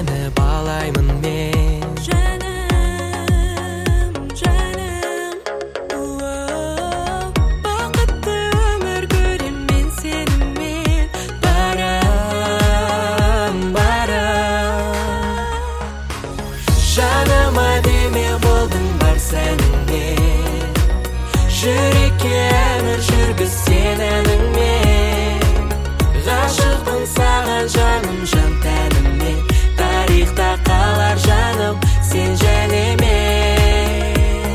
сені балаймын мен. Жаным, жаным, бақытты өмір көрем мен сенімен. Барам, барам. Жаныма деме болдың бар сәніңмен. Жүрекке әмір жүргіз сен әніңмен. Ғашықпын саған жаным, жан тәніммен. Тарихта қалар жаным сен және мен.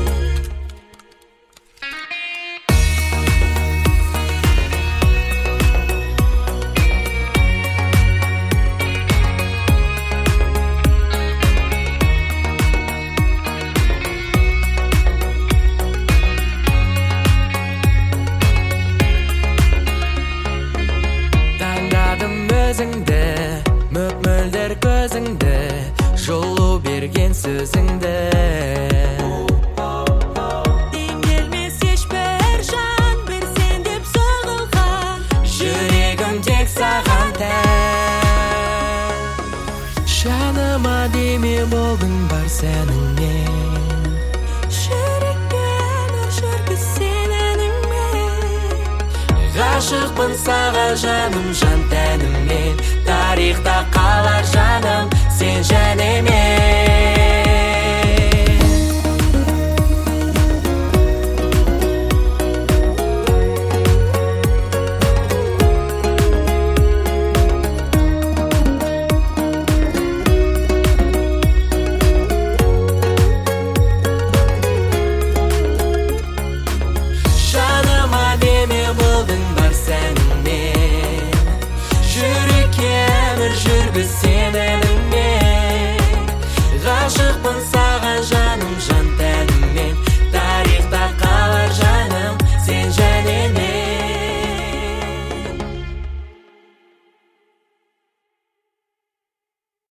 Таңдадым өзіңді, мөп-мөлдір көзіңді, жылу берген сөзіңді. Теңделмес ешбір жан, бір сен деп соғылған. Жүрегім тек саған тән. Жаныма деме болдың бар сәніңмен. Жүрекке әмір жүргіз сен әніңмен. Ғашықпын саған жаным, жан тәніммен. Тарихта қалар жаным